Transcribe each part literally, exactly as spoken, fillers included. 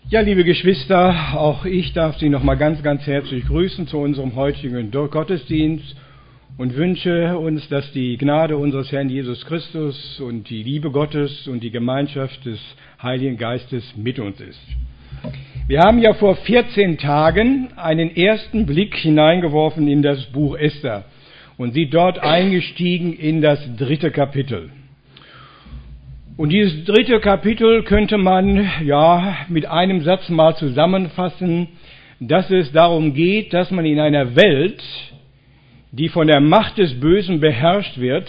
Ja, liebe Geschwister, auch ich darf Sie nochmal ganz, ganz herzlich grüßen zu unserem heutigen Gottesdienst und wünsche uns, dass die Gnade unseres Herrn Jesus Christus und die Liebe Gottes und die Gemeinschaft des Heiligen Geistes mit uns ist. Wir haben ja vor vierzehn Tagen einen ersten Blick hineingeworfen in das Buch Esther und sind dort eingestiegen in das dritte Kapitel. Und dieses dritte Kapitel könnte man ja mit einem Satz mal zusammenfassen, dass es darum geht, dass man in einer Welt, die von der Macht des Bösen beherrscht wird,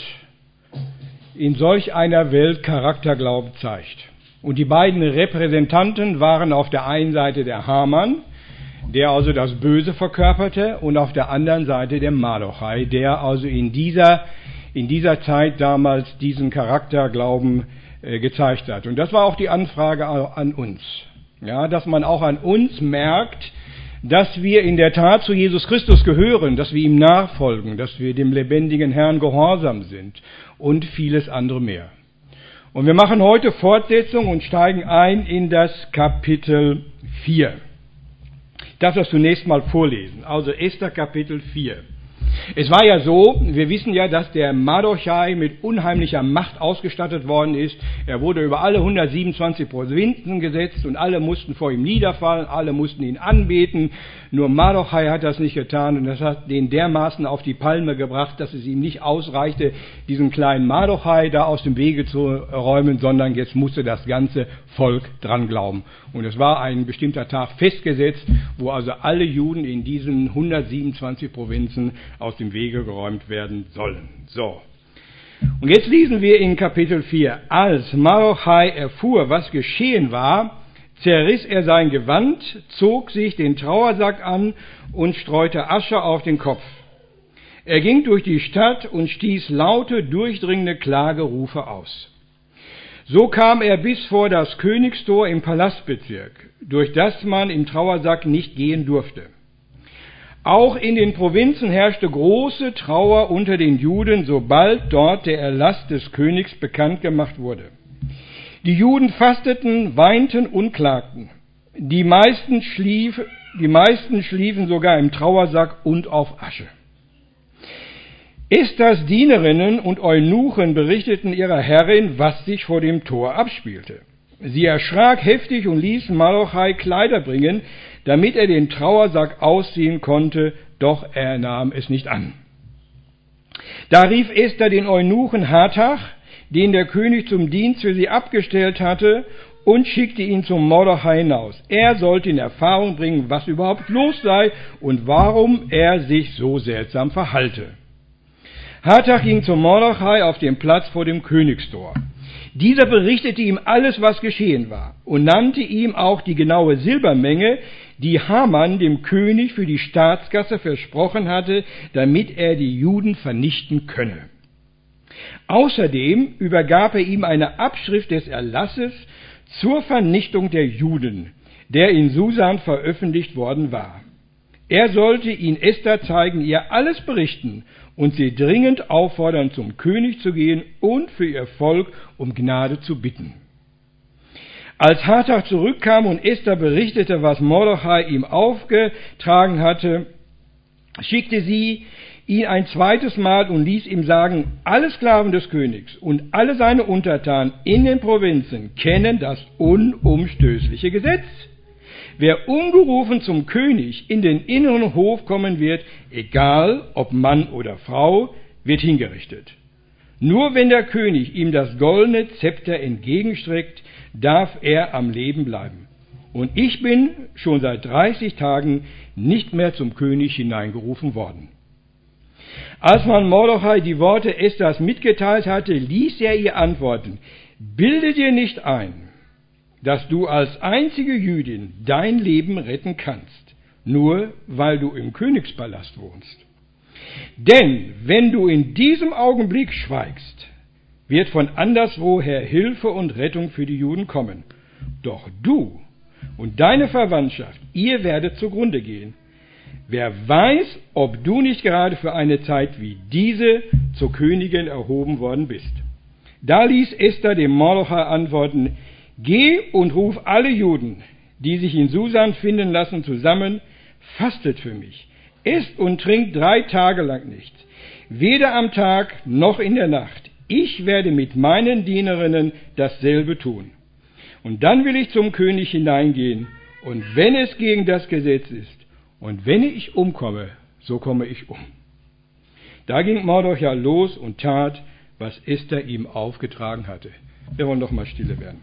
in solch einer Welt Charakterglauben zeigt. Und die beiden Repräsentanten waren auf der einen Seite der Haman, der also das Böse verkörperte, und auf der anderen Seite der Mardochai, der also in dieser, in dieser Zeit damals diesen Charakterglauben gezeigt hat. Und das war auch die Anfrage an uns. Ja, dass man auch an uns merkt, dass wir in der Tat zu Jesus Christus gehören, dass wir ihm nachfolgen, dass wir dem lebendigen Herrn gehorsam sind und vieles andere mehr. Und wir machen heute Fortsetzung und steigen ein in das Kapitel vier. Ich darf das zunächst mal vorlesen. Also Esther Kapitel vier. Es war ja so, wir wissen ja, dass der Mardochai mit unheimlicher Macht ausgestattet worden ist. Er wurde über alle hundertsiebenundzwanzig Provinzen gesetzt und alle mussten vor ihm niederfallen, alle mussten ihn anbeten. Nur Mardochai hat das nicht getan und das hat den dermaßen auf die Palme gebracht, dass es ihm nicht ausreichte, diesen kleinen Mardochai da aus dem Wege zu räumen, sondern jetzt musste das ganze Volk dran glauben. Und es war ein bestimmter Tag festgesetzt, wo also alle Juden in diesen hundertsiebenundzwanzig Provinzen aus dem Wege geräumt werden sollen. So. Und jetzt lesen wir in Kapitel vier. Als Mardochai erfuhr, was geschehen war, zerriss er sein Gewand, zog sich den Trauersack an und streute Asche auf den Kopf. Er ging durch die Stadt und stieß laute, durchdringende Klagerufe aus. So kam er bis vor das Königstor im Palastbezirk, durch das man im Trauersack nicht gehen durfte. Auch in den Provinzen herrschte große Trauer unter den Juden, sobald dort der Erlass des Königs bekannt gemacht wurde. Die Juden fasteten, weinten und klagten. Die meisten, schlief, die meisten schliefen sogar im Trauersack und auf Asche. Esthers Dienerinnen und Eunuchen berichteten ihrer Herrin, was sich vor dem Tor abspielte. Sie erschrak heftig und ließ Mardochai Kleider bringen, damit er den Trauersack ausziehen konnte, doch er nahm es nicht an. Da rief Esther den Eunuchen Hatach, den der König zum Dienst für sie abgestellt hatte, und schickte ihn zum Mardochai hinaus. Er sollte in Erfahrung bringen, was überhaupt los sei und warum er sich so seltsam verhalte. Hatach ging zum Mardochai auf den Platz vor dem Königstor. Dieser berichtete ihm alles, was geschehen war, und nannte ihm auch die genaue Silbermenge, die Haman dem König für die Staatskasse versprochen hatte, damit er die Juden vernichten könne. Außerdem übergab er ihm eine Abschrift des Erlasses zur Vernichtung der Juden, der in Susan veröffentlicht worden war. Er sollte ihn Esther zeigen, ihr alles berichten und sie dringend auffordern, zum König zu gehen und für ihr Volk um Gnade zu bitten. Als Hatach zurückkam und Esther berichtete, was Mardochai ihm aufgetragen hatte, schickte sie ihn ein zweites Mal und ließ ihm sagen, alle Sklaven des Königs und alle seine Untertanen in den Provinzen kennen das unumstößliche Gesetz. Wer ungerufen zum König in den inneren Hof kommen wird, egal ob Mann oder Frau, wird hingerichtet. Nur wenn der König ihm das goldene Zepter entgegenstreckt, darf er am Leben bleiben. Und ich bin schon seit dreißig Tagen nicht mehr zum König hineingerufen worden. Als man Mardochai die Worte Esthers mitgeteilt hatte, ließ er ihr antworten, bilde dir nicht ein, dass du als einzige Jüdin dein Leben retten kannst, nur weil du im Königspalast wohnst. Denn wenn du in diesem Augenblick schweigst, wird von anderswoher Hilfe und Rettung für die Juden kommen. Doch du und deine Verwandtschaft, ihr werdet zugrunde gehen. Wer weiß, ob du nicht gerade für eine Zeit wie diese zur Königin erhoben worden bist. Da ließ Esther dem Mardochai antworten, geh und ruf alle Juden, die sich in Susan finden lassen, zusammen, fastet für mich, esst und trinkt drei Tage lang nichts, weder am Tag noch in der Nacht. Ich werde mit meinen Dienerinnen dasselbe tun. Und dann will ich zum König hineingehen, und wenn es gegen das Gesetz ist, und wenn ich umkomme, so komme ich um. Da ging Mardochai los und tat, was Esther ihm aufgetragen hatte. Wir wollen doch mal stille werden.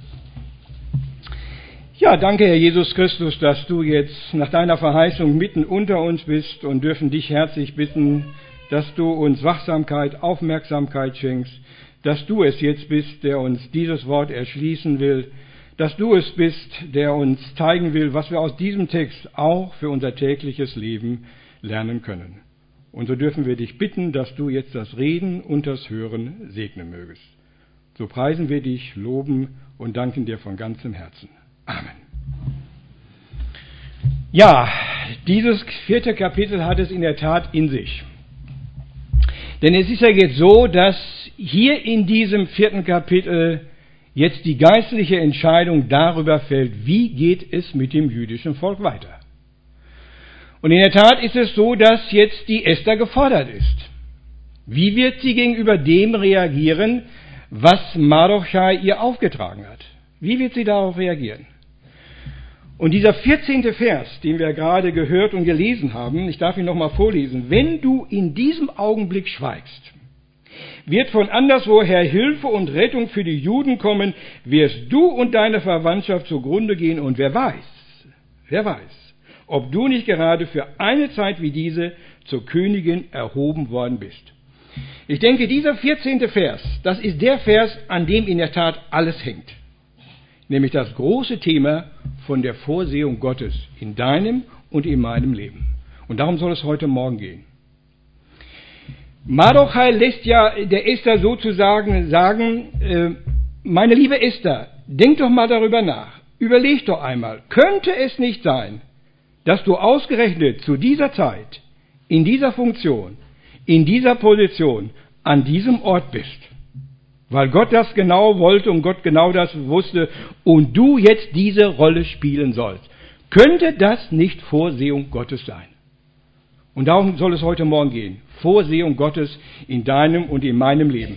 Ja, danke, Herr Jesus Christus, dass du jetzt nach deiner Verheißung mitten unter uns bist und dürfen dich herzlich bitten, dass du uns Wachsamkeit, Aufmerksamkeit schenkst, dass du es jetzt bist, der uns dieses Wort erschließen will, dass du es bist, der uns zeigen will, was wir aus diesem Text auch für unser tägliches Leben lernen können. Und so dürfen wir dich bitten, dass du jetzt das Reden und das Hören segnen mögest. So preisen wir dich, loben und danken dir von ganzem Herzen. Amen. Ja, dieses vierte Kapitel hat es in der Tat in sich. Denn es ist ja jetzt so, dass hier in diesem vierten Kapitel jetzt die geistliche Entscheidung darüber fällt, wie geht es mit dem jüdischen Volk weiter. Und in der Tat ist es so, dass jetzt die Esther gefordert ist. Wie wird sie gegenüber dem reagieren, was Mardochai ihr aufgetragen hat? Wie wird sie darauf reagieren? Und dieser vierzehnte Vers, den wir gerade gehört und gelesen haben, ich darf ihn nochmal vorlesen. Wenn du in diesem Augenblick schweigst, wird von anderswoher Hilfe und Rettung für die Juden kommen, wirst du und deine Verwandtschaft zugrunde gehen und wer weiß, wer weiß, ob du nicht gerade für eine Zeit wie diese zur Königin erhoben worden bist. Ich denke, dieser vierzehnte Vers, das ist der Vers, an dem in der Tat alles hängt. Nämlich das große Thema von der Vorsehung Gottes in deinem und in meinem Leben. Und darum soll es heute Morgen gehen. Mardochai lässt ja der Esther sozusagen sagen, äh, meine liebe Esther, denk doch mal darüber nach, überleg doch einmal, könnte es nicht sein, dass du ausgerechnet zu dieser Zeit, in dieser Funktion, in dieser Position, an diesem Ort bist? Weil Gott das genau wollte und Gott genau das wusste und du jetzt diese Rolle spielen sollst. Könnte das nicht Vorsehung Gottes sein? Und darum soll es heute Morgen gehen. Vorsehung Gottes in deinem und in meinem Leben.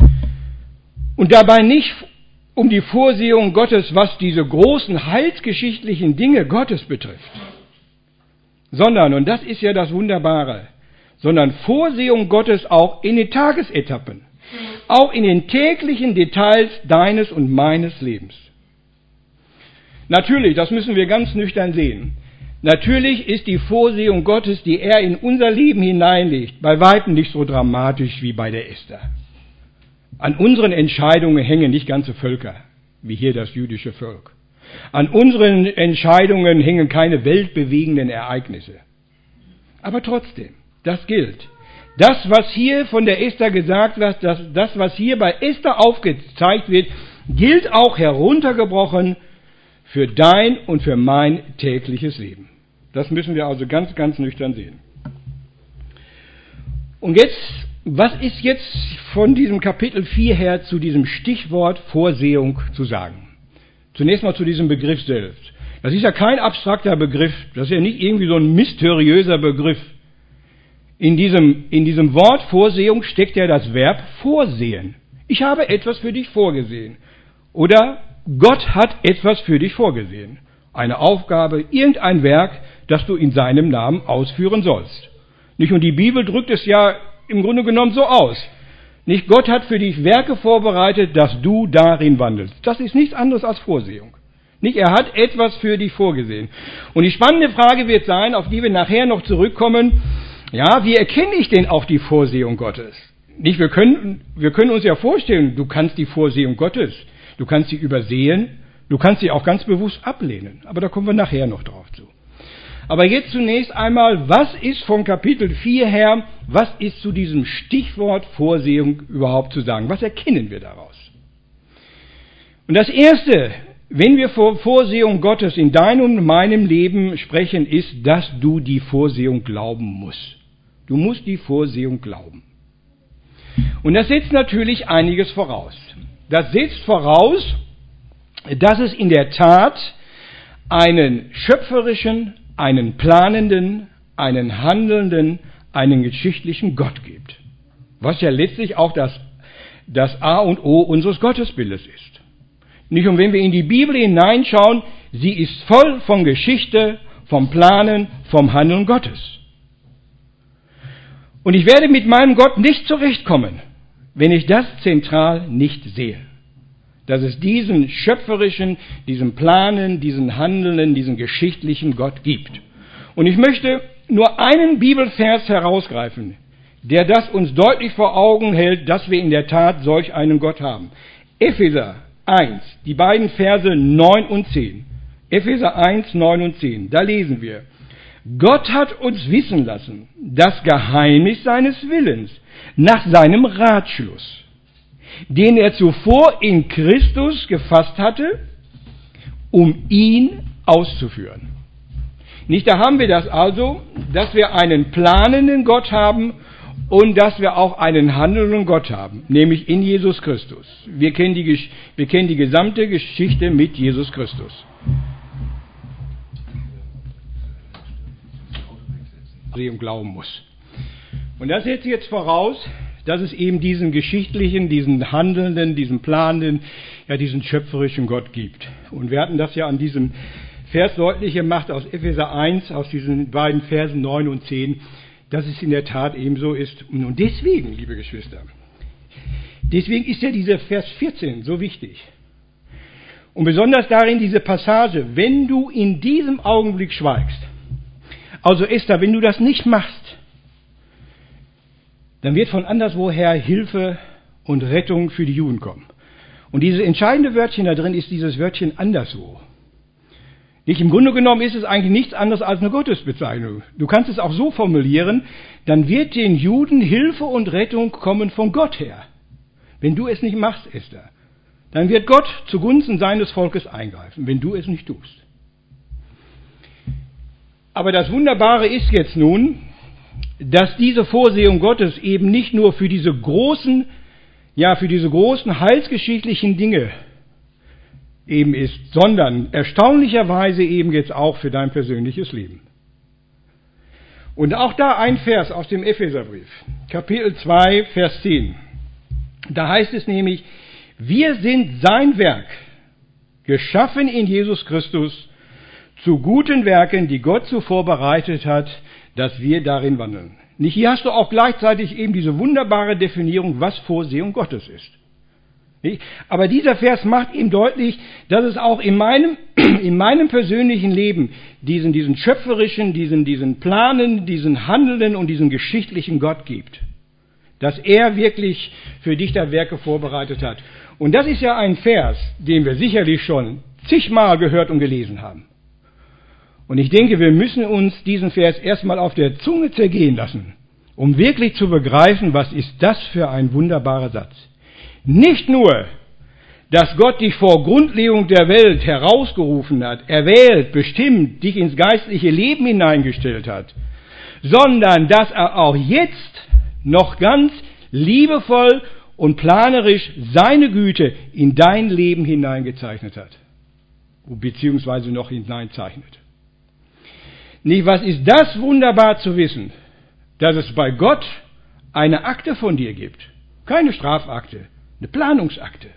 Und dabei nicht um die Vorsehung Gottes, was diese großen heilsgeschichtlichen Dinge Gottes betrifft, sondern, und das ist ja das Wunderbare, sondern Vorsehung Gottes auch in den Tagesetappen, auch in den täglichen Details deines und meines Lebens. Natürlich, das müssen wir ganz nüchtern sehen, natürlich ist die Vorsehung Gottes, die er in unser Leben hineinlegt, bei weitem nicht so dramatisch wie bei der Esther. An unseren Entscheidungen hängen nicht ganze Völker, wie hier das jüdische Volk. An unseren Entscheidungen hängen keine weltbewegenden Ereignisse. Aber trotzdem, das gilt. Das, was hier von der Esther gesagt wird, das, das, was hier bei Esther aufgezeigt wird, gilt auch heruntergebrochen für dein und für mein tägliches Leben. Das müssen wir also ganz, ganz nüchtern sehen. Und jetzt, was ist jetzt von diesem Kapitel vier her zu diesem Stichwort Vorsehung zu sagen? Zunächst mal zu diesem Begriff selbst. Das ist ja kein abstrakter Begriff, das ist ja nicht irgendwie so ein mysteriöser Begriff. In diesem, in diesem Wort Vorsehung steckt ja das Verb vorsehen. Ich habe etwas für dich vorgesehen. Oder Gott hat etwas für dich vorgesehen. Eine Aufgabe, irgendein Werk, das du in seinem Namen ausführen sollst. Nicht? Und die Bibel drückt es ja im Grunde genommen so aus. Nicht, Gott hat für dich Werke vorbereitet, dass du darin wandelst. Das ist nichts anderes als Vorsehung. Nicht, er hat etwas für dich vorgesehen. Und die spannende Frage wird sein, auf die wir nachher noch zurückkommen, ja, wie erkenne ich denn auch die Vorsehung Gottes? Nicht, wir können, wir können uns ja vorstellen, du kannst die Vorsehung Gottes, du kannst sie übersehen, du kannst sie auch ganz bewusst ablehnen. Aber da kommen wir nachher noch drauf zu. Aber jetzt zunächst einmal, was ist von Kapitel vier her, was ist zu diesem Stichwort Vorsehung überhaupt zu sagen? Was erkennen wir daraus? Und das Erste, wenn wir vor Vorsehung Gottes in deinem und meinem Leben sprechen, ist, dass du die Vorsehung glauben musst. Du musst die Vorsehung glauben. Und das setzt natürlich einiges voraus. Das setzt voraus, dass es in der Tat einen schöpferischen, einen planenden, einen handelnden, einen geschichtlichen Gott gibt. Was ja letztlich auch das, das A und O unseres Gottesbildes ist. Nicht? Und wenn wir in die Bibel hineinschauen, sie ist voll von Geschichte, vom Planen, vom Handeln Gottes. Und ich werde mit meinem Gott nicht zurechtkommen, wenn ich das zentral nicht sehe. Dass es diesen schöpferischen, diesen Planen, diesen Handelnden, diesen geschichtlichen Gott gibt. Und ich möchte nur einen Bibelvers herausgreifen, der das uns deutlich vor Augen hält, dass wir in der Tat solch einen Gott haben. Epheser eins, die beiden Verse neun und zehn. Epheser eins, neun und zehn, da lesen wir: Gott hat uns wissen lassen, das Geheimnis seines Willens nach seinem Ratschluss, den er zuvor in Christus gefasst hatte, um ihn auszuführen. Nicht, da haben wir das also, dass wir einen planenden Gott haben und dass wir auch einen handelnden Gott haben, nämlich in Jesus Christus. Wir kennen die, wir kennen die gesamte Geschichte mit Jesus Christus. Und glauben muss. Und das setzt jetzt voraus, dass es eben diesen geschichtlichen, diesen handelnden, diesen planenden, ja diesen schöpferischen Gott gibt. Und wir hatten das ja an diesem Vers deutlich gemacht aus Epheser eins, aus diesen beiden Versen neun und zehn, dass es in der Tat ebenso ist. Und deswegen, liebe Geschwister, deswegen ist ja dieser Vers vierzehn so wichtig. Und besonders darin diese Passage: Wenn du in diesem Augenblick schweigst, also Esther, wenn du das nicht machst, dann wird von anderswoher Hilfe und Rettung für die Juden kommen. Und dieses entscheidende Wörtchen da drin ist dieses Wörtchen anderswo. Nicht, im Grunde genommen ist es eigentlich nichts anderes als eine Gottesbezeichnung. Du kannst es auch so formulieren: Dann wird den Juden Hilfe und Rettung kommen von Gott her. Wenn du es nicht machst, Esther, dann wird Gott zugunsten seines Volkes eingreifen, wenn du es nicht tust. Aber das Wunderbare ist jetzt nun, dass diese Vorsehung Gottes eben nicht nur für diese großen, ja, für diese großen heilsgeschichtlichen Dinge eben ist, sondern erstaunlicherweise eben jetzt auch für dein persönliches Leben. Und auch da ein Vers aus dem Epheserbrief, Kapitel zwei, Vers zehn. Da heißt es nämlich: Wir sind sein Werk, geschaffen in Jesus Christus, zu guten Werken, die Gott zuvor bereitet hat, dass wir darin wandeln. Nicht, hier hast du auch gleichzeitig eben diese wunderbare Definierung, was Vorsehung Gottes ist. Nicht? Aber dieser Vers macht ihm deutlich, dass es auch in meinem, in meinem persönlichen Leben diesen, diesen schöpferischen, diesen, diesen Planen, diesen handelnden und diesen geschichtlichen Gott gibt. Dass er wirklich für dich da Werke vorbereitet hat. Und das ist ja ein Vers, den wir sicherlich schon zigmal gehört und gelesen haben. Und ich denke, wir müssen uns diesen Vers erstmal auf der Zunge zergehen lassen, um wirklich zu begreifen, was ist das für ein wunderbarer Satz. Nicht nur, dass Gott dich vor Grundlegung der Welt herausgerufen hat, erwählt, bestimmt, dich ins geistliche Leben hineingestellt hat, sondern dass er auch jetzt noch ganz liebevoll und planerisch seine Güte in dein Leben hineingezeichnet hat, beziehungsweise noch hineinzeichnet. Nicht, was ist das wunderbar zu wissen, dass es bei Gott eine Akte von dir gibt. Keine Strafakte, eine Planungsakte.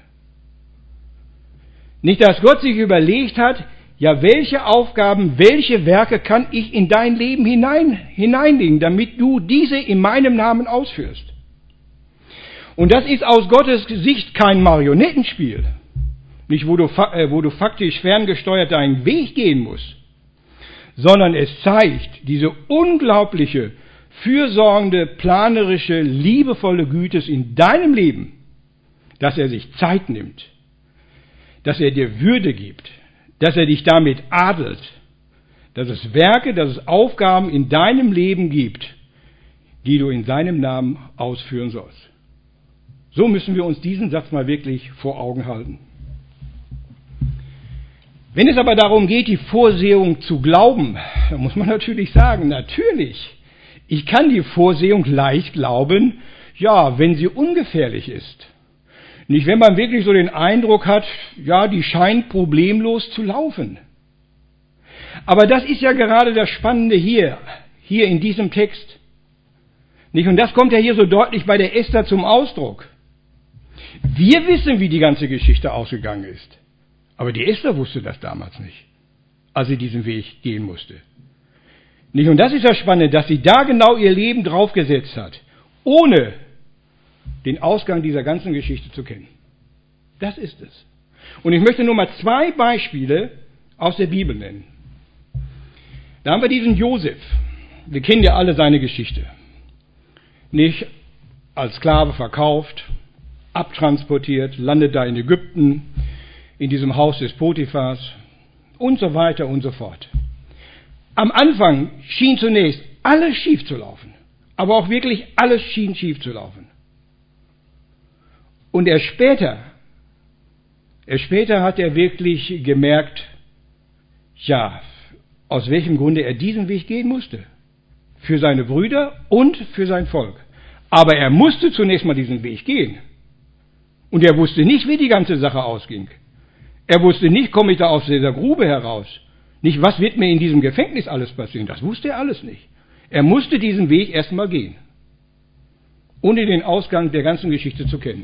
Nicht, dass Gott sich überlegt hat, ja, welche Aufgaben, welche Werke kann ich in dein Leben hinein, hineinlegen, damit du diese in meinem Namen ausführst. Und das ist aus Gottes Sicht kein Marionettenspiel. Nicht, wo du, wo du faktisch ferngesteuert deinen Weg gehen musst, sondern es zeigt diese unglaubliche, fürsorgende, planerische, liebevolle Güte in deinem Leben, dass er sich Zeit nimmt, dass er dir Würde gibt, dass er dich damit adelt, dass es Werke, dass es Aufgaben in deinem Leben gibt, die du in seinem Namen ausführen sollst. So müssen wir uns diesen Satz mal wirklich vor Augen halten. Wenn es aber darum geht, die Vorsehung zu glauben, dann muss man natürlich sagen, natürlich, ich kann die Vorsehung leicht glauben, ja, wenn sie ungefährlich ist. Nicht, wenn man wirklich so den Eindruck hat, ja, die scheint problemlos zu laufen. Aber das ist ja gerade das Spannende hier, hier in diesem Text. Nicht? Und das kommt ja hier so deutlich bei der Esther zum Ausdruck. Wir wissen, wie die ganze Geschichte ausgegangen ist. Aber die Esther wusste das damals nicht, als sie diesen Weg gehen musste. Nicht? Und das ist das Spannende, dass sie da genau ihr Leben draufgesetzt hat, ohne den Ausgang dieser ganzen Geschichte zu kennen. Das ist es. Und ich möchte nur mal zwei Beispiele aus der Bibel nennen. Da haben wir diesen Josef. Wir kennen ja alle seine Geschichte. Nicht als Sklave verkauft, abtransportiert, landet da in Ägypten, in diesem Haus des Potiphars und so weiter und so fort. Am Anfang schien zunächst alles schief zu laufen, aber auch wirklich alles schien schief zu laufen. Und erst später, erst später hat er wirklich gemerkt, ja, aus welchem Grunde er diesen Weg gehen musste. Für seine Brüder und für sein Volk. Aber er musste zunächst mal diesen Weg gehen. Und er wusste nicht, wie die ganze Sache ausging. Er wusste nicht, komme ich da aus dieser Grube heraus? Nicht, was wird mir in diesem Gefängnis alles passieren? Das wusste er alles nicht. Er musste diesen Weg erstmal gehen, ohne den Ausgang der ganzen Geschichte zu kennen.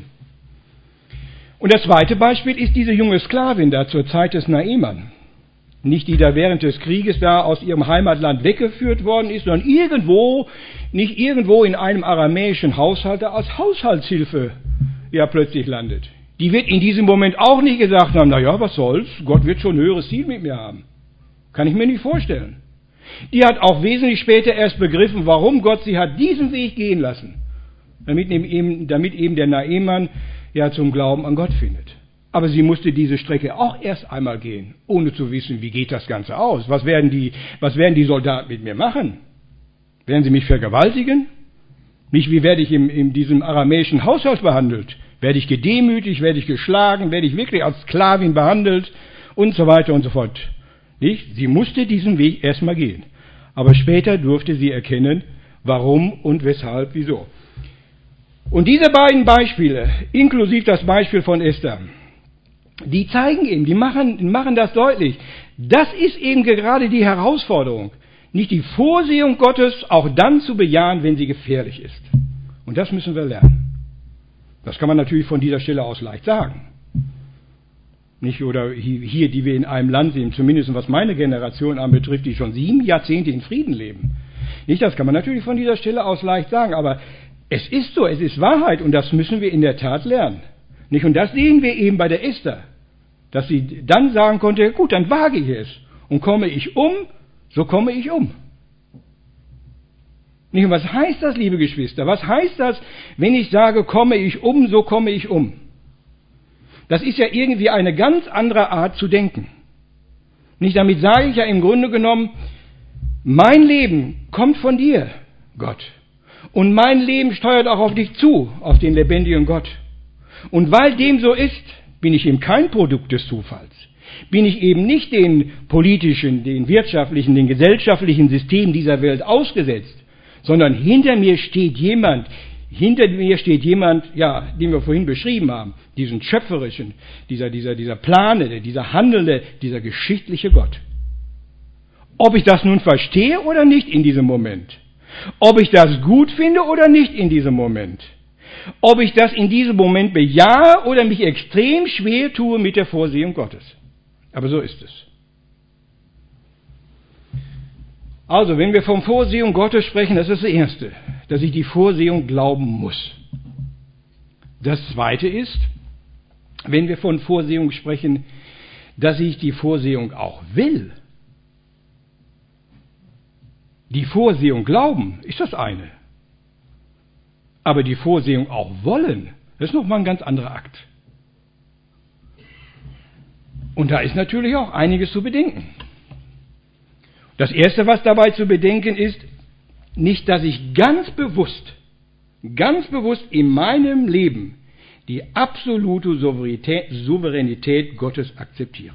Und das zweite Beispiel ist diese junge Sklavin da zur Zeit des Naeman. Nicht die da während des Krieges da aus ihrem Heimatland weggeführt worden ist, sondern irgendwo, nicht irgendwo in einem aramäischen Haushalt als Haushaltshilfe ja plötzlich landet. Die wird in diesem Moment auch nicht gesagt haben, na ja, was soll's, Gott wird schon ein höheres Ziel mit mir haben. Kann ich mir nicht vorstellen. Die hat auch wesentlich später erst begriffen, warum Gott sie hat diesen Weg gehen lassen, damit eben, damit eben der Naeman ja zum Glauben an Gott findet. Aber sie musste diese Strecke auch erst einmal gehen, ohne zu wissen, wie geht das Ganze aus? Was werden die, was werden die Soldaten mit mir machen? Werden sie mich vergewaltigen? Nicht, wie werde ich in, in diesem aramäischen Haushalt behandelt? Werde ich gedemütigt? Werde ich geschlagen? Werde ich wirklich als Sklavin behandelt? Und so weiter und so fort. Nicht? Sie musste diesen Weg erstmal gehen. Aber später durfte sie erkennen, warum und weshalb, wieso. Und diese beiden Beispiele, inklusive das Beispiel von Esther, die zeigen eben, die machen, machen das deutlich. Das ist eben gerade die Herausforderung. Nicht die Vorsehung Gottes auch dann zu bejahen, wenn sie gefährlich ist. Und das müssen wir lernen. Das kann man natürlich von dieser Stelle aus leicht sagen. Nicht, oder hier, die wir in einem Land sind, zumindest was meine Generation anbetrifft, die schon sieben Jahrzehnte in Frieden leben. Nicht, das kann man natürlich von dieser Stelle aus leicht sagen, aber es ist so, es ist Wahrheit und das müssen wir in der Tat lernen. Nicht? Und das sehen wir eben bei der Esther, dass sie dann sagen konnte, gut, dann wage ich es und komme ich um, so komme ich um. Nicht? Und was heißt das, liebe Geschwister? Was heißt das, wenn ich sage, komme ich um, so komme ich um? Das ist ja irgendwie eine ganz andere Art zu denken. Nicht, damit sage ich ja im Grunde genommen, mein Leben kommt von dir, Gott. Und mein Leben steuert auch auf dich zu, auf den lebendigen Gott. Und weil dem so ist, bin ich eben kein Produkt des Zufalls. Bin ich eben nicht den politischen, den wirtschaftlichen, den gesellschaftlichen Systemen dieser Welt ausgesetzt, sondern hinter mir steht jemand, hinter mir steht jemand, ja, den wir vorhin beschrieben haben, diesen schöpferischen, dieser, dieser, dieser planende, dieser handelnde, dieser geschichtliche Gott. Ob ich das nun verstehe oder nicht in diesem Moment, ob ich das gut finde oder nicht in diesem Moment, ob ich das in diesem Moment bejahe oder mich extrem schwer tue mit der Vorsehung Gottes. Aber so ist es. Also, wenn wir von Vorsehung Gottes sprechen, das ist das Erste, dass ich die Vorsehung glauben muss. Das Zweite ist, wenn wir von Vorsehung sprechen, dass ich die Vorsehung auch will. Die Vorsehung glauben ist das eine. Aber die Vorsehung auch wollen, das ist nochmal ein ganz anderer Akt. Und da ist natürlich auch einiges zu bedenken. Das Erste, was dabei zu bedenken ist, nicht, dass ich ganz bewusst, ganz bewusst in meinem Leben die absolute Souveränität, Souveränität Gottes akzeptiere.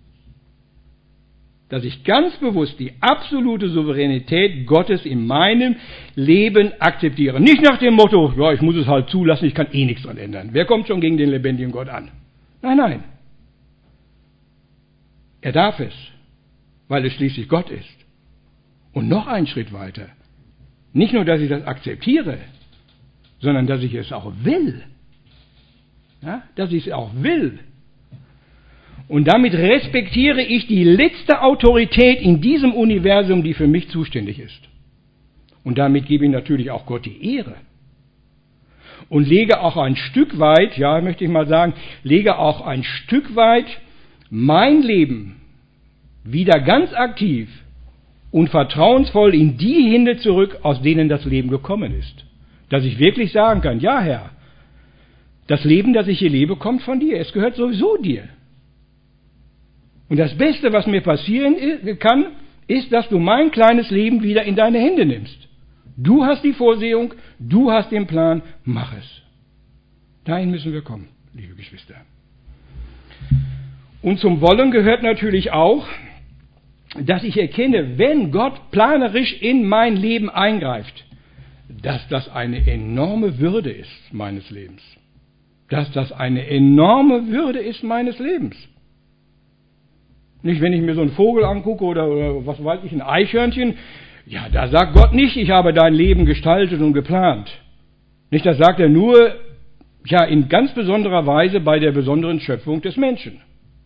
Dass ich ganz bewusst die absolute Souveränität Gottes in meinem Leben akzeptiere. Nicht nach dem Motto, ja, ich muss es halt zulassen, ich kann eh nichts dran ändern. Wer kommt schon gegen den lebendigen Gott an? Nein, nein. Er darf es. weil es schließlich Gott ist. Und noch einen Schritt weiter. Nicht nur, dass ich das akzeptiere, sondern dass ich es auch will. Ja, dass ich es auch will. Und damit respektiere ich die letzte Autorität in diesem Universum, die für mich zuständig ist. Und damit gebe ich natürlich auch Gott die Ehre. Und lege auch ein Stück weit, ja, möchte ich mal sagen, lege auch ein Stück weit mein Leben wieder ganz aktiv und vertrauensvoll in die Hände zurück, aus denen das Leben gekommen ist. Dass ich wirklich sagen kann, ja Herr, das Leben, das ich hier lebe, kommt von dir. Es gehört sowieso dir. Und das Beste, was mir passieren kann, ist, dass du mein kleines Leben wieder in deine Hände nimmst. Du hast die Vorsehung, du hast den Plan, mach es. Dahin müssen wir kommen, liebe Geschwister. Und zum Wollen gehört natürlich auch, dass ich erkenne, wenn Gott planerisch in mein Leben eingreift, dass das eine enorme Würde ist meines Lebens. Dass das eine enorme Würde ist meines Lebens. Nicht, wenn ich mir so einen Vogel angucke oder, oder was weiß ich, ein Eichhörnchen, ja, da sagt Gott nicht, ich habe dein Leben gestaltet und geplant. Nicht, das sagt er nur, ja, in ganz besonderer Weise bei der besonderen Schöpfung des Menschen.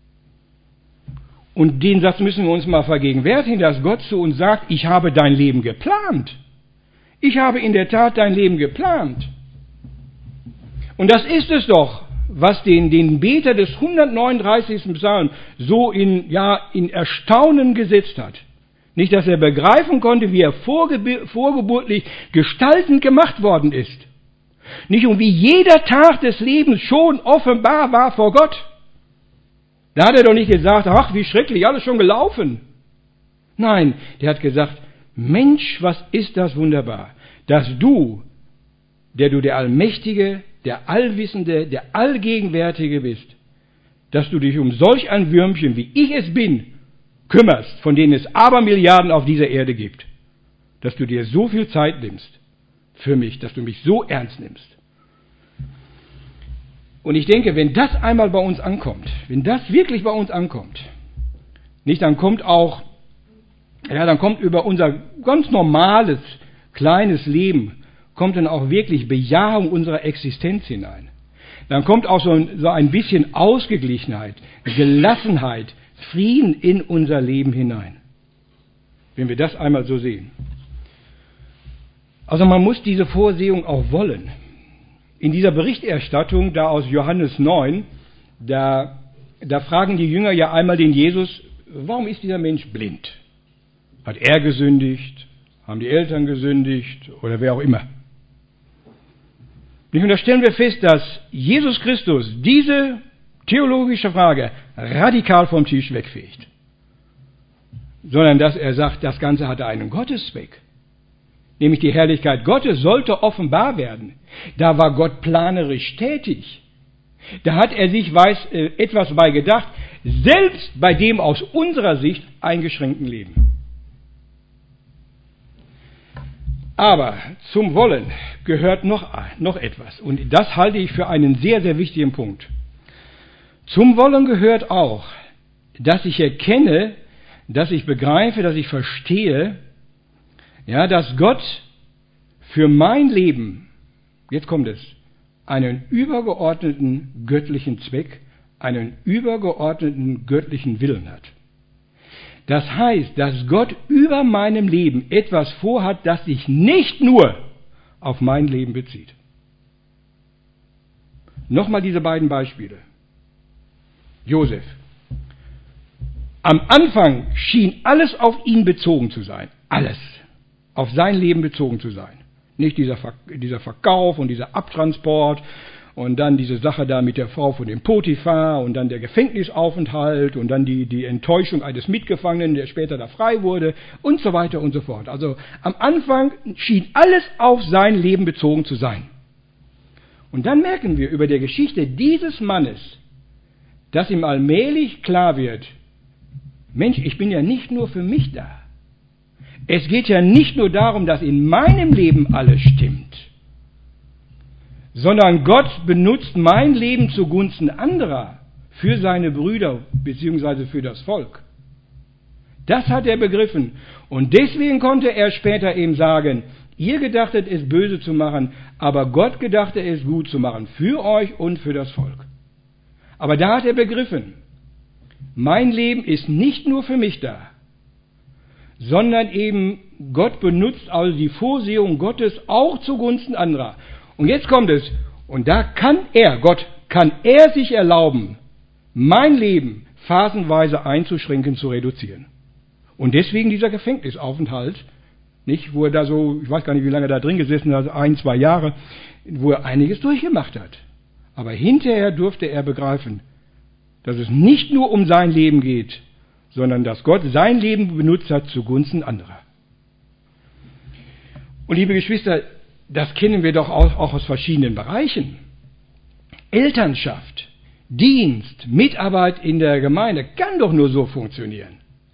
Und den Satz müssen wir uns mal vergegenwärtigen, dass Gott zu uns sagt, ich habe dein Leben geplant. Ich habe in der Tat dein Leben geplant. Und das ist es doch, was den, den Beter des hundertneununddreißigsten Psalm so in, ja, in Erstaunen gesetzt hat. Nicht, dass er begreifen konnte, wie er vorge- vorgeburtlich gestaltend gemacht worden ist. Nicht, und wie jeder Tag des Lebens schon offenbar war vor Gott. Da hat er doch nicht gesagt, ach, wie schrecklich, alles schon gelaufen. Nein, der hat gesagt, Mensch, was ist das wunderbar, dass du, der du der Allmächtige, der Allwissende, der Allgegenwärtige bist, dass du dich um solch ein Würmchen, wie ich es bin, kümmerst, von denen es Abermilliarden auf dieser Erde gibt, dass du dir so viel Zeit nimmst für mich, dass du mich so ernst nimmst. Und ich denke, wenn das einmal bei uns ankommt, wenn das wirklich bei uns ankommt, nicht, dann kommt auch, ja, dann kommt über unser ganz normales, kleines Leben, kommt dann auch wirklich Bejahung unserer Existenz hinein. Dann kommt auch so ein, so ein bisschen Ausgeglichenheit, Gelassenheit, Frieden in unser Leben hinein. Wenn wir das einmal so sehen. Also man muss diese Vorsehung auch wollen. In dieser Berichterstattung da aus Johannes neun, da, da fragen die Jünger ja einmal den Jesus, warum ist dieser Mensch blind? Hat er gesündigt? Haben die Eltern gesündigt? Oder wer auch immer? Und da stellen wir fest, dass Jesus Christus diese theologische Frage radikal vom Tisch wegfegt. Sondern dass er sagt, das Ganze hatte einen Gotteszweck. Nämlich die Herrlichkeit Gottes sollte offenbar werden. Da war Gott planerisch tätig. Da hat er sich weiß, äh, etwas bei gedacht, selbst bei dem aus unserer Sicht eingeschränkten Leben. Aber zum Wollen gehört noch, noch etwas. Und das halte ich für einen sehr, sehr wichtigen Punkt. Zum Wollen gehört auch, dass ich erkenne, dass ich begreife, dass ich verstehe, ja, dass Gott für mein Leben, jetzt kommt es, einen übergeordneten göttlichen Zweck, einen übergeordneten göttlichen Willen hat. Das heißt, dass Gott über meinem Leben etwas vorhat, das sich nicht nur auf mein Leben bezieht. Nochmal diese beiden Beispiele. Josef. Am Anfang schien alles auf ihn bezogen zu sein. Alles. Auf sein Leben bezogen zu sein. Nicht dieser, Ver- dieser Verkauf und dieser Abtransport und dann diese Sache da mit der Frau von dem Potiphar und dann der Gefängnisaufenthalt und dann die, die Enttäuschung eines Mitgefangenen, der später da frei wurde und so weiter und so fort. Also am Anfang schien alles auf sein Leben bezogen zu sein. Und dann merken wir über der Geschichte dieses Mannes, dass ihm allmählich klar wird, Mensch, ich bin ja nicht nur für mich da. Es geht ja nicht nur darum, dass in meinem Leben alles stimmt, sondern Gott benutzt mein Leben zugunsten anderer für seine Brüder bzw. für das Volk. Das hat er begriffen. Und deswegen konnte er später eben sagen, ihr gedachtet es böse zu machen, aber Gott gedachte es gut zu machen, für euch und für das Volk. Aber da hat er begriffen, mein Leben ist nicht nur für mich da, sondern eben Gott benutzt also die Vorsehung Gottes auch zugunsten anderer. Und jetzt kommt es, und da kann er, Gott, kann er sich erlauben, mein Leben phasenweise einzuschränken, zu reduzieren. Und deswegen dieser Gefängnisaufenthalt, nicht, wo er da so, ich weiß gar nicht, wie lange er da drin gesessen hat, ein, zwei Jahre, wo er einiges durchgemacht hat. Aber hinterher durfte er begreifen, dass es nicht nur um sein Leben geht, sondern dass Gott sein Leben benutzt hat zugunsten anderer. Und liebe Geschwister, das kennen wir doch auch, auch aus verschiedenen Bereichen. Elternschaft, Dienst, Mitarbeit in der Gemeinde kann doch nur so funktionieren.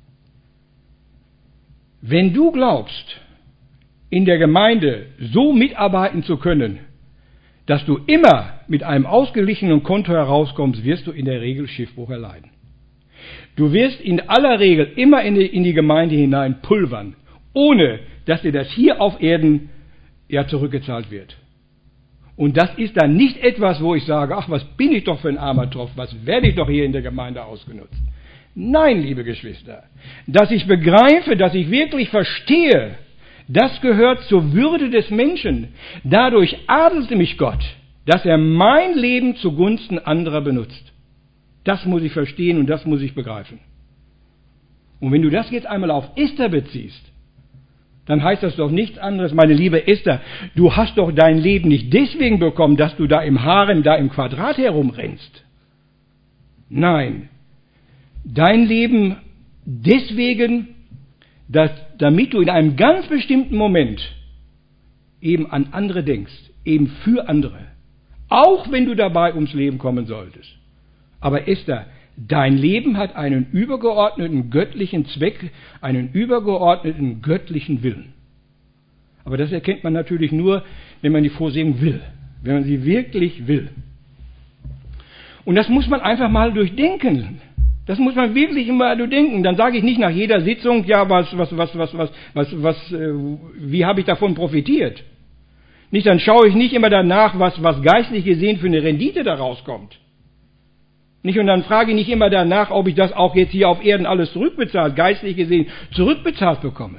Wenn du glaubst, in der Gemeinde so mitarbeiten zu können, dass du immer mit einem ausgeglichenen Konto herauskommst, wirst du in der Regel Schiffbruch erleiden. Du wirst in aller Regel immer in die, in die Gemeinde hinein pulvern, ohne dass dir das hier auf Erden ja zurückgezahlt wird. Und das ist dann nicht etwas, wo ich sage, ach, was bin ich doch für ein armer Tropf, was werde ich doch hier in der Gemeinde ausgenutzt. Nein, liebe Geschwister, dass ich begreife, dass ich wirklich verstehe, das gehört zur Würde des Menschen. Dadurch adelte mich Gott, dass er mein Leben zugunsten anderer benutzt. Das muss ich verstehen und das muss ich begreifen. Und wenn du das jetzt einmal auf Esther beziehst, dann heißt das doch nichts anderes, meine liebe Esther, du hast doch dein Leben nicht deswegen bekommen, dass du da im Harem, da im Quadrat herumrennst. Nein, dein Leben deswegen, dass, damit du in einem ganz bestimmten Moment eben an andere denkst, eben für andere, auch wenn du dabei ums Leben kommen solltest. Aber Esther, dein Leben hat einen übergeordneten göttlichen Zweck, einen übergeordneten göttlichen Willen. Aber das erkennt man natürlich nur, wenn man die Vorsehung will, wenn man sie wirklich will. Und das muss man einfach mal durchdenken. Das muss man wirklich immer durchdenken. Dann sage ich nicht nach jeder Sitzung, ja, was, was, was, was, was, was, was, äh, wie habe ich davon profitiert? Nicht, dann schaue ich nicht immer danach, was, was geistlich gesehen für eine Rendite da rauskommt. Nicht, und dann frage ich nicht immer danach, ob ich das auch jetzt hier auf Erden alles zurückbezahlt, geistlich gesehen zurückbezahlt bekomme.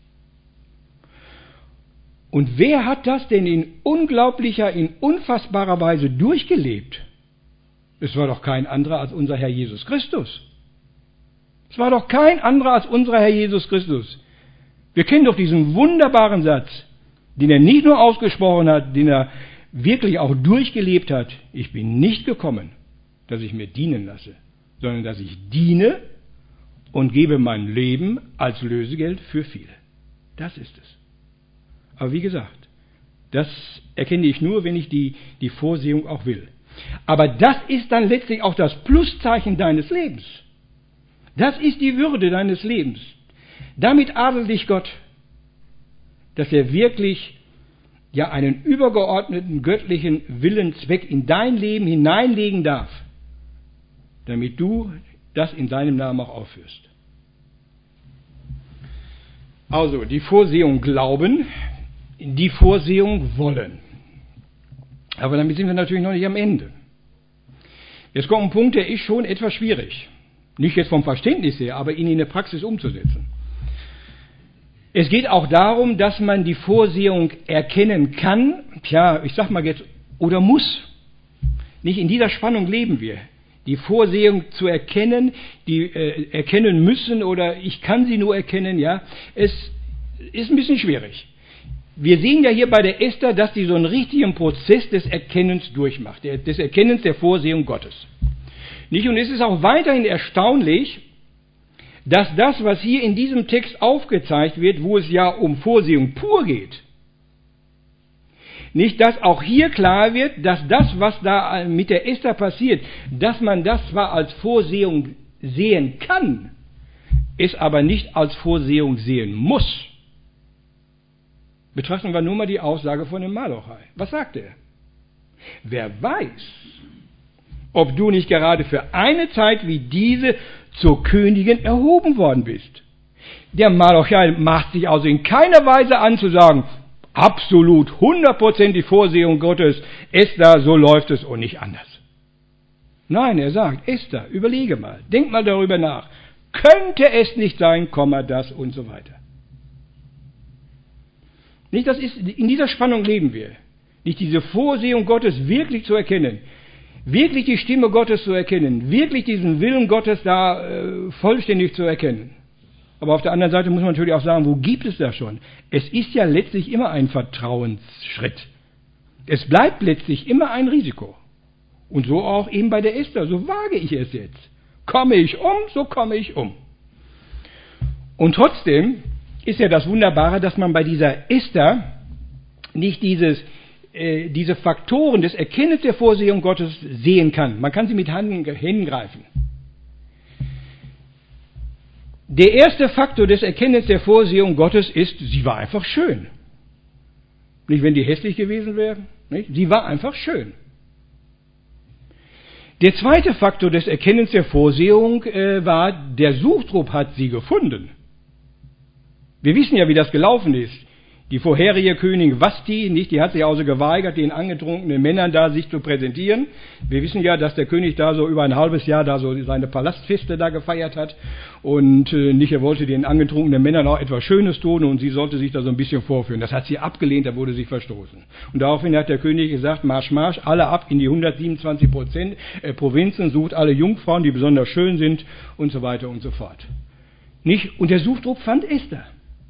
Und wer hat das denn in unglaublicher, in unfassbarer Weise durchgelebt? Es war doch kein anderer als unser Herr Jesus Christus. Es war doch kein anderer als unser Herr Jesus Christus. Wir kennen doch diesen wunderbaren Satz, den er nicht nur ausgesprochen hat, den er wirklich auch durchgelebt hat. Ich bin nicht gekommen, dass ich mir dienen lasse, sondern dass ich diene und gebe mein Leben als Lösegeld für viele. Das ist es. Aber wie gesagt, das erkenne ich nur, wenn ich die, die Vorsehung auch will. Aber das ist dann letztlich auch das Pluszeichen deines Lebens. Das ist die Würde deines Lebens. Damit adelt dich Gott, dass er wirklich ja einen übergeordneten göttlichen Willenszweck in dein Leben hineinlegen darf, damit du das in seinem Namen auch aufführst. Also, die Vorsehung glauben, die Vorsehung wollen. Aber damit sind wir natürlich noch nicht am Ende. Jetzt kommt ein Punkt, der ist schon etwas schwierig. Nicht jetzt vom Verständnis her, aber ihn in der Praxis umzusetzen. Es geht auch darum, dass man die Vorsehung erkennen kann, tja, ich sag mal jetzt, oder muss. Nicht in dieser Spannung leben wir. Die Vorsehung zu erkennen, die äh, erkennen müssen oder ich kann sie nur erkennen, ja, es ist ein bisschen schwierig. Wir sehen ja hier bei der Esther, dass sie so einen richtigen Prozess des Erkennens durchmacht, des Erkennens der Vorsehung Gottes. Nicht? Und es ist auch weiterhin erstaunlich, dass das, was hier in diesem Text aufgezeigt wird, wo es ja um Vorsehung pur geht, nicht, dass auch hier klar wird, dass das, was da mit der Esther passiert, dass man das zwar als Vorsehung sehen kann, es aber nicht als Vorsehung sehen muss. Betrachten wir nur mal die Aussage von dem Malochai. Was sagt er? Wer weiß, ob du nicht gerade für eine Zeit wie diese zur Königin erhoben worden bist. Der Malachi macht sich also in keiner Weise an zu sagen, absolut, hundertprozentig Vorsehung Gottes, Esther, so läuft es und nicht anders. Nein, er sagt, Esther, überlege mal, denk mal darüber nach. Könnte es nicht sein, Komma, das und so weiter. Nicht, das ist, in dieser Spannung leben wir. Nicht diese Vorsehung Gottes wirklich zu erkennen, wirklich die Stimme Gottes zu erkennen, wirklich diesen Willen Gottes da äh, vollständig zu erkennen. Aber auf der anderen Seite muss man natürlich auch sagen, wo gibt es das schon? Es ist ja letztlich immer ein Vertrauensschritt. Es bleibt letztlich immer ein Risiko. Und so auch eben bei der Esther, so wage ich es jetzt. Komme ich um, so komme ich um. Und trotzdem ist ja das Wunderbare, dass man bei dieser Esther nicht dieses, äh, diese Faktoren des Erkennens der Vorsehung Gottes sehen kann. Man kann sie mit Händen greifen. Der erste Faktor des Erkennens der Vorsehung Gottes ist, sie war einfach schön. Nicht, wenn die hässlich gewesen wäre. Nicht? Sie war einfach schön. Der zweite Faktor des Erkennens der Vorsehung äh, war, der Suchtrupp hat sie gefunden. Wir wissen ja, wie das gelaufen ist. Die vorherige Königin Vashti, nicht, die hat sich also geweigert, den angetrunkenen Männern da sich zu präsentieren. Wir wissen ja, dass der König da so über ein halbes Jahr da so seine Palastfeste da gefeiert hat und äh, nicht, er wollte den angetrunkenen Männern auch etwas Schönes tun und sie sollte sich da so ein bisschen vorführen. Das hat sie abgelehnt, da wurde sie verstoßen. Und daraufhin hat der König gesagt, Marsch, Marsch, alle ab in die hundertsiebenundzwanzig Prozent äh, Provinzen, sucht alle Jungfrauen, die besonders schön sind und so weiter und so fort. Nicht? Und der Suchtrupp fand Esther.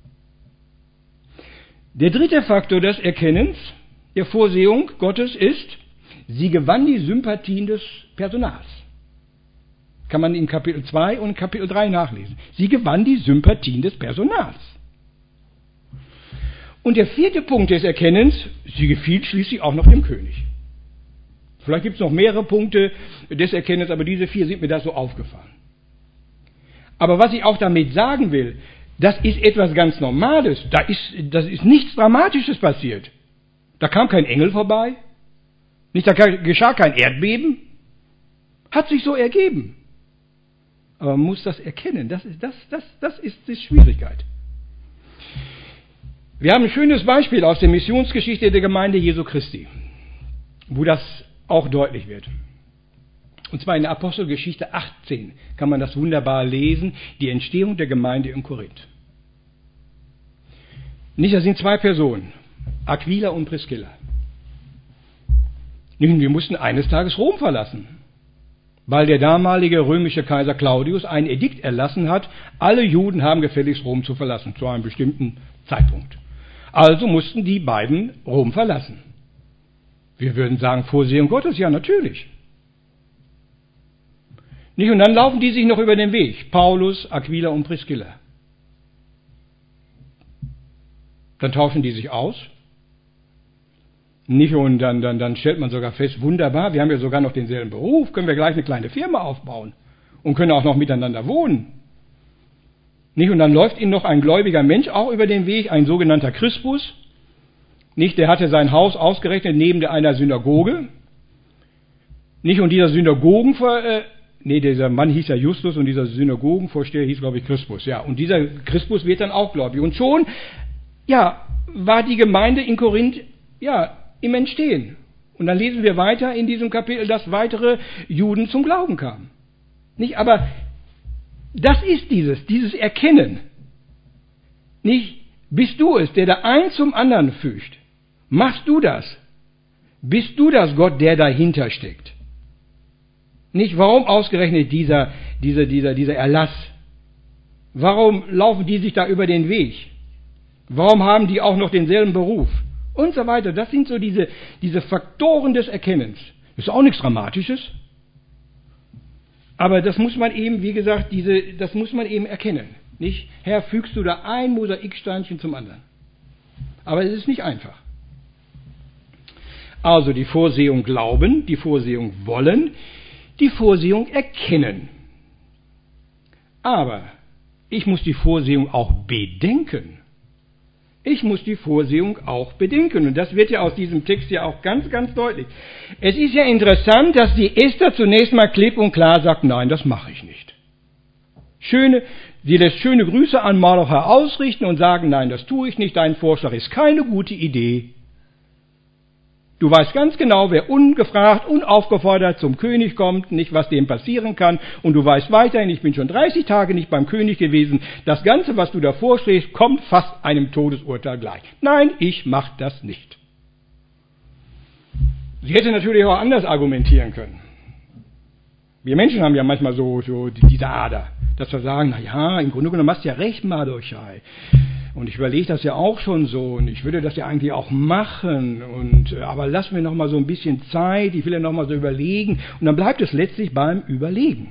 Der dritte Faktor des Erkennens der Vorsehung Gottes ist, sie gewann die Sympathien des Personals. Kann man in Kapitel zwei und Kapitel drei nachlesen. Sie gewann die Sympathien des Personals. Und der vierte Punkt des Erkennens, sie gefiel schließlich auch noch dem König. Vielleicht gibt es noch mehrere Punkte des Erkennens, aber diese vier sind mir da so aufgefallen. Aber was ich auch damit sagen will, das ist etwas ganz Normales. Da ist, das ist nichts Dramatisches passiert. Da kam kein Engel vorbei. Nicht, da geschah kein Erdbeben. Hat sich so ergeben. Aber man muss das erkennen. Das ist, das, das, das ist die Schwierigkeit. Wir haben ein schönes Beispiel aus der Missionsgeschichte der Gemeinde Jesu Christi, wo das auch deutlich wird. Und zwar in der Apostelgeschichte achtzehn kann man das wunderbar lesen, die Entstehung der Gemeinde in Korinth. Nicht, das sind zwei Personen, Aquila und Priscilla. Wir mussten eines Tages Rom verlassen, weil der damalige römische Kaiser Claudius ein Edikt erlassen hat, alle Juden haben gefälligst Rom zu verlassen, zu einem bestimmten Zeitpunkt. Also mussten die beiden Rom verlassen. Wir würden sagen, Vorsehung Gottes, ja natürlich. Nicht? Und dann laufen die sich noch über den Weg, Paulus, Aquila und Priscilla. Dann tauschen die sich aus. Nicht, und dann, dann, dann stellt man sogar fest, wunderbar, wir haben ja sogar noch denselben Beruf, können wir gleich eine kleine Firma aufbauen und können auch noch miteinander wohnen. Nicht, und dann läuft ihnen noch ein gläubiger Mensch auch über den Weg, ein sogenannter Crispus. Nicht, der hatte sein Haus ausgerechnet neben einer Synagoge. Nicht, und dieser Synagogen, äh, nee, dieser Mann hieß ja Justus und dieser Synagogenvorsteher hieß, glaube ich, Crispus. Ja, und dieser Crispus wird dann auch gläubig. Und schon ja, war die Gemeinde in Korinth, ja, im Entstehen. Und dann lesen wir weiter in diesem Kapitel, dass weitere Juden zum Glauben kamen. Nicht, aber das ist dieses, dieses Erkennen. Nicht, bist du es, der da eins zum anderen fügt? Machst du das? Bist du das Gott, der dahinter steckt? Nicht, warum ausgerechnet dieser, dieser, dieser, dieser Erlass? Warum laufen die sich da über den Weg? Warum haben die auch noch denselben Beruf? Und so weiter. Das sind so diese, diese Faktoren des Erkennens. Ist auch nichts Dramatisches. Aber das muss man eben, wie gesagt, diese, das muss man eben erkennen. Nicht? Herr, fügst du da ein Mosaiksteinchen zum anderen. Aber es ist nicht einfach. Also die Vorsehung glauben, die Vorsehung wollen, die Vorsehung erkennen. Aber ich muss die Vorsehung auch bedenken. Ich muss die Vorsehung auch bedenken. Und das wird ja aus diesem Text ja auch ganz, ganz deutlich. Es ist ja interessant, dass die Esther zunächst mal klipp und klar sagt, nein, das mache ich nicht. Schöne, sie lässt schöne Grüße an Mardochai ausrichten und sagen, nein, das tue ich nicht, dein Vorschlag ist keine gute Idee. Du weißt ganz genau, wer ungefragt, unaufgefordert zum König kommt, nicht was dem passieren kann. Und du weißt weiterhin, ich bin schon dreißig Tage nicht beim König gewesen. Das Ganze, was du da vorschlägst, kommt fast einem Todesurteil gleich. Nein, ich mache das nicht. Sie hätte natürlich auch anders argumentieren können. Wir Menschen haben ja manchmal so, so diese Ader, dass wir sagen, na ja, im Grunde genommen hast du ja recht, Mardochai. Und ich überlege das ja auch schon so und ich würde das ja eigentlich auch machen. Und, aber lass mir noch mal so ein bisschen Zeit, ich will ja noch mal so überlegen. Und dann bleibt es letztlich beim Überlegen.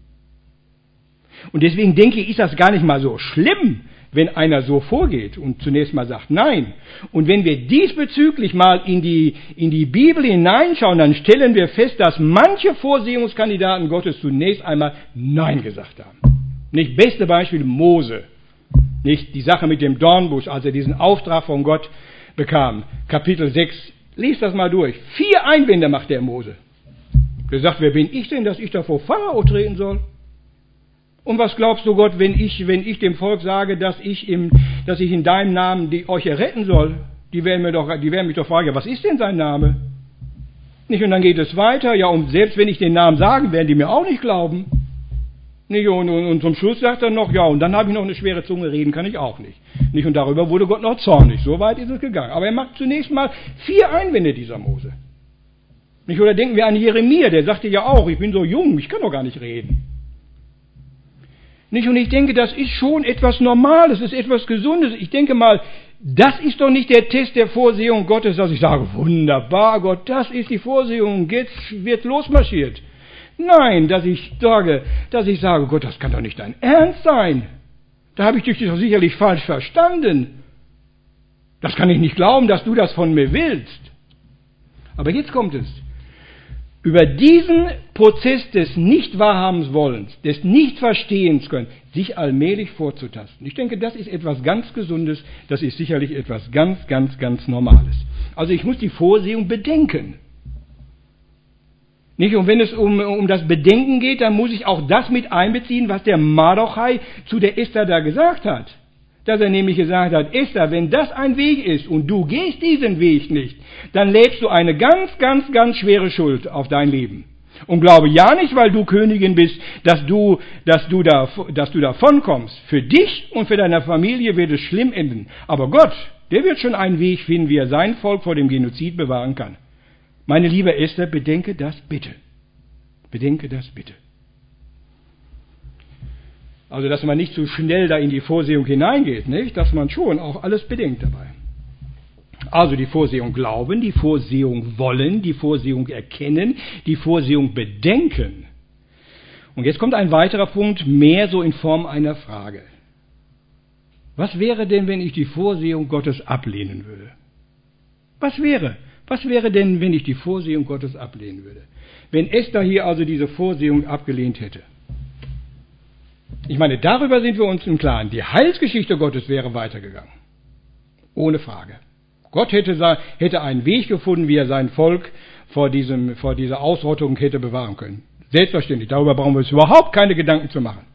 Und deswegen denke ich, ist das gar nicht mal so schlimm, wenn einer so vorgeht und zunächst mal sagt Nein. Und wenn wir diesbezüglich mal in die, in die Bibel hineinschauen, dann stellen wir fest, dass manche Vorsehungskandidaten Gottes zunächst einmal Nein gesagt haben. Nicht beste Beispiel Mose. Nicht die Sache mit dem Dornbusch, als er diesen Auftrag von Gott bekam. Kapitel sechs, lies das mal durch. Vier Einwände macht der Mose. Er sagt, wer bin ich denn, dass ich da vor Pharao treten soll? Und was glaubst du, Gott, wenn ich, wenn ich dem Volk sage, dass ich, im, dass ich in deinem Namen die, euch erretten soll? Die werden, mir doch, die werden mich doch fragen, ja, was ist denn sein Name? Nicht, und dann geht es weiter. Ja, und selbst wenn ich den Namen sage, werden die mir auch nicht glauben. Nicht, und, und, und zum Schluss sagt er noch, ja, und dann habe ich noch eine schwere Zunge, reden kann ich auch nicht. Nicht, und darüber wurde Gott noch zornig. So weit ist es gegangen. Aber er macht zunächst mal vier Einwände, dieser Mose. Nicht, oder denken wir an Jeremia, der sagte ja auch, ich bin so jung, ich kann doch gar nicht reden. Nicht, und ich denke, das ist schon etwas Normales, das ist etwas Gesundes. Ich denke mal, das ist doch nicht der Test der Vorsehung Gottes, dass ich sage, wunderbar, Gott, das ist die Vorsehung, jetzt wird losmarschiert. Nein, dass ich sage, dass ich sage, Gott, das kann doch nicht dein Ernst sein. Da habe ich dich doch sicherlich falsch verstanden. Das kann ich nicht glauben, dass du das von mir willst. Aber jetzt kommt es. Über diesen Prozess des Nicht-Wahrhabens-Wollens, des Nicht-Verstehens können, sich allmählich vorzutasten. Ich denke, das ist etwas ganz Gesundes, das ist sicherlich etwas ganz, ganz, ganz Normales. Also ich muss die Vorsehung bedenken. Nicht? Und wenn es um, um das Bedenken geht, dann muss ich auch das mit einbeziehen, was der Mardochai zu der Esther da gesagt hat. Dass er nämlich gesagt hat, Esther, wenn das ein Weg ist und du gehst diesen Weg nicht, dann lädst du eine ganz, ganz, ganz schwere Schuld auf dein Leben. Und glaube ja nicht, weil du Königin bist, dass du, dass du da, dass du davon kommst. Für dich und für deine Familie wird es schlimm enden. Aber Gott, der wird schon einen Weg finden, wie er sein Volk vor dem Genozid bewahren kann. Meine liebe Esther, bedenke das bitte. Bedenke das bitte. Also, dass man nicht so schnell da in die Vorsehung hineingeht, nicht? Dass man schon auch alles bedenkt dabei. Also die Vorsehung glauben, die Vorsehung wollen, die Vorsehung erkennen, die Vorsehung bedenken. Und jetzt kommt ein weiterer Punkt, mehr so in Form einer Frage. Was wäre denn, wenn ich die Vorsehung Gottes ablehnen würde? Was wäre? Was wäre denn, wenn ich die Vorsehung Gottes ablehnen würde? Wenn Esther hier also diese Vorsehung abgelehnt hätte. Ich meine, darüber sind wir uns im Klaren. Die Heilsgeschichte Gottes wäre weitergegangen. Ohne Frage. Gott hätte, hätte einen Weg gefunden, wie er sein Volk vor, diesem, vor dieser Ausrottung hätte bewahren können. Selbstverständlich. Darüber brauchen wir uns überhaupt keine Gedanken zu machen.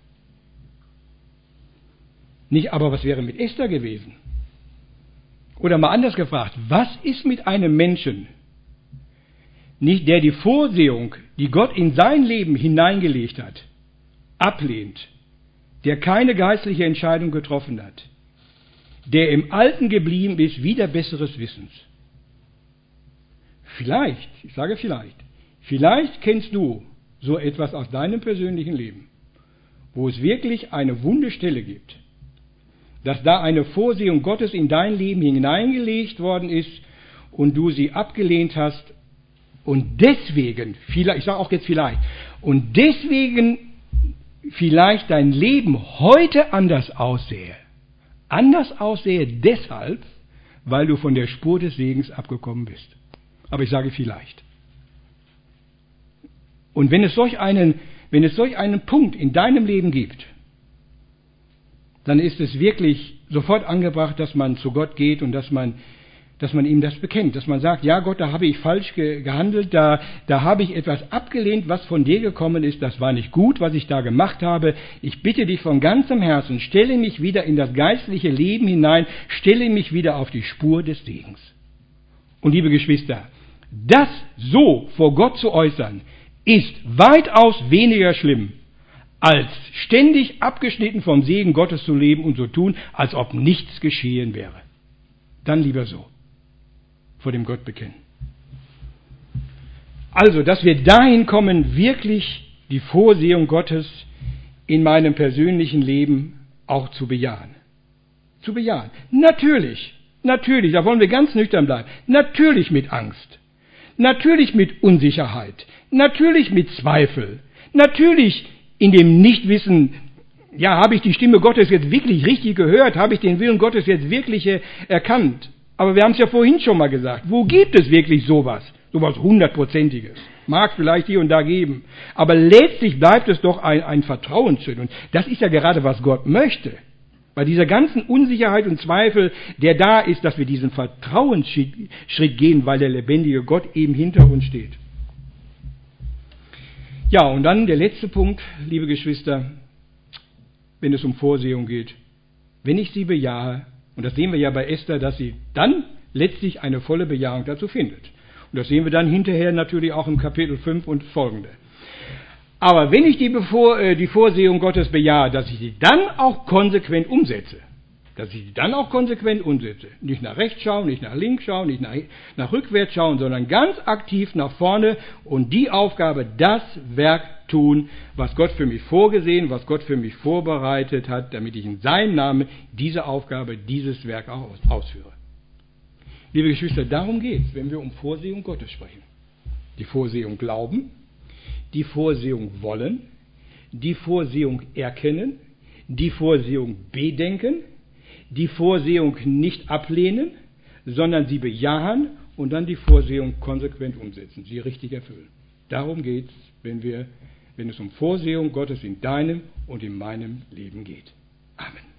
Nicht aber, was wäre mit Esther gewesen? Oder mal anders gefragt, was ist mit einem Menschen, nicht der die Vorsehung, die Gott in sein Leben hineingelegt hat, ablehnt, der keine geistliche Entscheidung getroffen hat, der im Alten geblieben ist, wider besseres Wissens? Vielleicht, ich sage vielleicht, vielleicht kennst du so etwas aus deinem persönlichen Leben, wo es wirklich eine wunde Stelle gibt, dass da eine Vorsehung Gottes in dein Leben hineingelegt worden ist und du sie abgelehnt hast und deswegen, vielleicht, ich sage auch jetzt vielleicht, und deswegen vielleicht dein Leben heute anders aussähe. Anders aussähe deshalb, weil du von der Spur des Segens abgekommen bist. Aber ich sage vielleicht. Und wenn es solch einen, wenn es solch einen Punkt in deinem Leben gibt, dann ist es wirklich sofort angebracht, dass man zu Gott geht und dass man, dass man ihm das bekennt, dass man sagt, ja Gott, da habe ich falsch ge- gehandelt, da, da habe ich etwas abgelehnt, was von dir gekommen ist, das war nicht gut, was ich da gemacht habe. Ich bitte dich von ganzem Herzen, stelle mich wieder in das geistliche Leben hinein, stelle mich wieder auf die Spur des Segens. Und liebe Geschwister, das so vor Gott zu äußern, ist weitaus weniger schlimm, als ständig abgeschnitten vom Segen Gottes zu leben und so tun, als ob nichts geschehen wäre. Dann lieber so, vor dem Gott bekennen. Also, dass wir dahin kommen, wirklich die Vorsehung Gottes in meinem persönlichen Leben auch zu bejahen. Zu bejahen. Natürlich, natürlich, da wollen wir ganz nüchtern bleiben. Natürlich mit Angst. Natürlich mit Unsicherheit. Natürlich mit Zweifel. Natürlich in dem Nichtwissen, ja, habe ich die Stimme Gottes jetzt wirklich richtig gehört? Habe ich den Willen Gottes jetzt wirklich erkannt? Aber wir haben es ja vorhin schon mal gesagt. Wo gibt es wirklich sowas? Sowas hundertprozentiges. Mag vielleicht hier und da geben. Aber letztlich bleibt es doch ein, ein Vertrauensschritt. Und das ist ja gerade, was Gott möchte. Bei dieser ganzen Unsicherheit und Zweifel, der da ist, dass wir diesen Vertrauensschritt gehen, weil der lebendige Gott eben hinter uns steht. Ja, und dann der letzte Punkt, liebe Geschwister, wenn es um Vorsehung geht. Wenn ich sie bejahe, und das sehen wir ja bei Esther, dass sie dann letztlich eine volle Bejahung dazu findet. Und das sehen wir dann hinterher natürlich auch im Kapitel fünf und folgende. Aber wenn ich die, Bevor, äh, die Vorsehung Gottes bejahe, dass ich sie dann auch konsequent umsetze, dass ich sie dann auch konsequent umsetze, nicht nach rechts schauen, nicht nach links schauen, nicht nach, nach rückwärts schauen, sondern ganz aktiv nach vorne und die Aufgabe, das Werk tun, was Gott für mich vorgesehen, was Gott für mich vorbereitet hat, damit ich in seinem Namen diese Aufgabe, dieses Werk auch ausführe. Liebe Geschwister, darum geht es, wenn wir um Vorsehung Gottes sprechen. Die Vorsehung glauben, die Vorsehung wollen, die Vorsehung erkennen, die Vorsehung bedenken, die Vorsehung nicht ablehnen, sondern sie bejahen und dann die Vorsehung konsequent umsetzen, sie richtig erfüllen. Darum geht es, wenn wir, wenn es um Vorsehung Gottes in deinem und in meinem Leben geht. Amen.